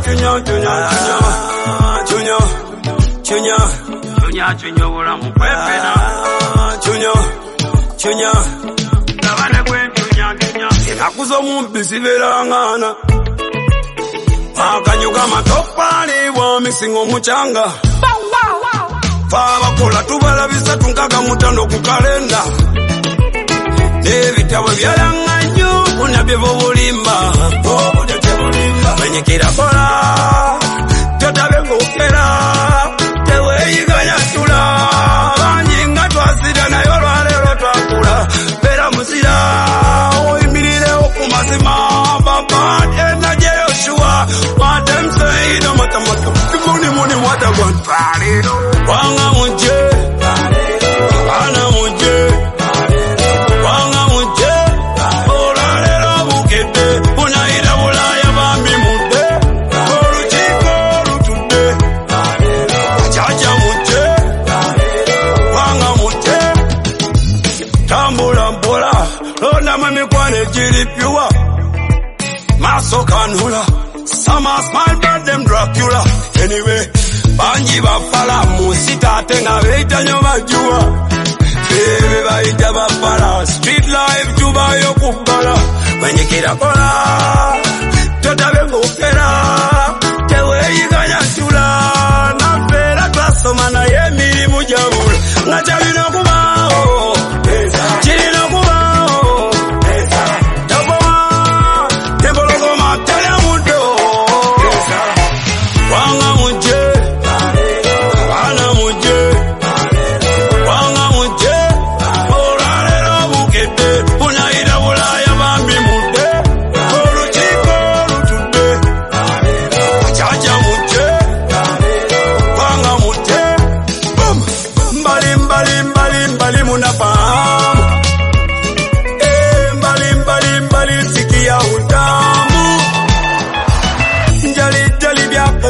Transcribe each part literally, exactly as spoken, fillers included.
chunya chunya chunya chunya chunya chunya wala mupepena chunya chunya nabane kwe chunya chunya nakuzo mumpisi verangana akanyuka matopali wa misingo muchanga Fava kola tubala bisa tunkaga mutano kukalenda Nevitabo vyalanganyo unabyevo bulimba Mwenye kira kola Totabe ngukera Tewe iganya tula Banjinga twasida na yolwa lero twakula Pera musida Oimirire okumazima Baba ena je Yoshua What them say no matter what Money money what I want Wanga muje Wana muje Wanga muje Ola lera bukete Unaida bulaya bambi mude Oluchiko olutude Chacha muje Wanga muje Tambula mbola Lona mami kwane jiripiwa Maso kanula Sama smile but them Dracula Anyway Banji bafala musita tenga veita nyoma jua Bebe baita bafala Street life juba yokubala Mwenye kira kola Tota bengo upera Tewe iganya shula Na fera klaso mana ye miri mujabula Ngachali na kubao Chiri na kubao Taboa Tembologo matele mudo Wanga muje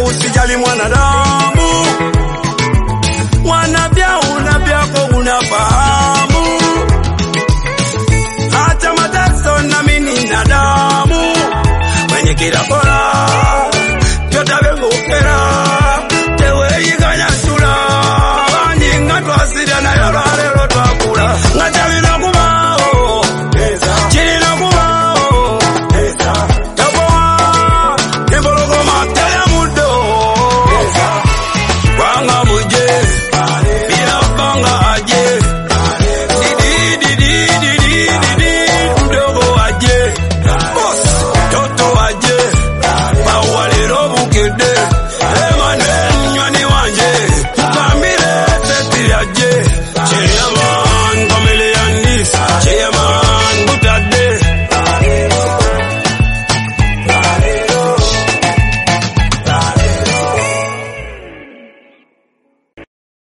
Mwanadamu Wanabia unabia kwa unapa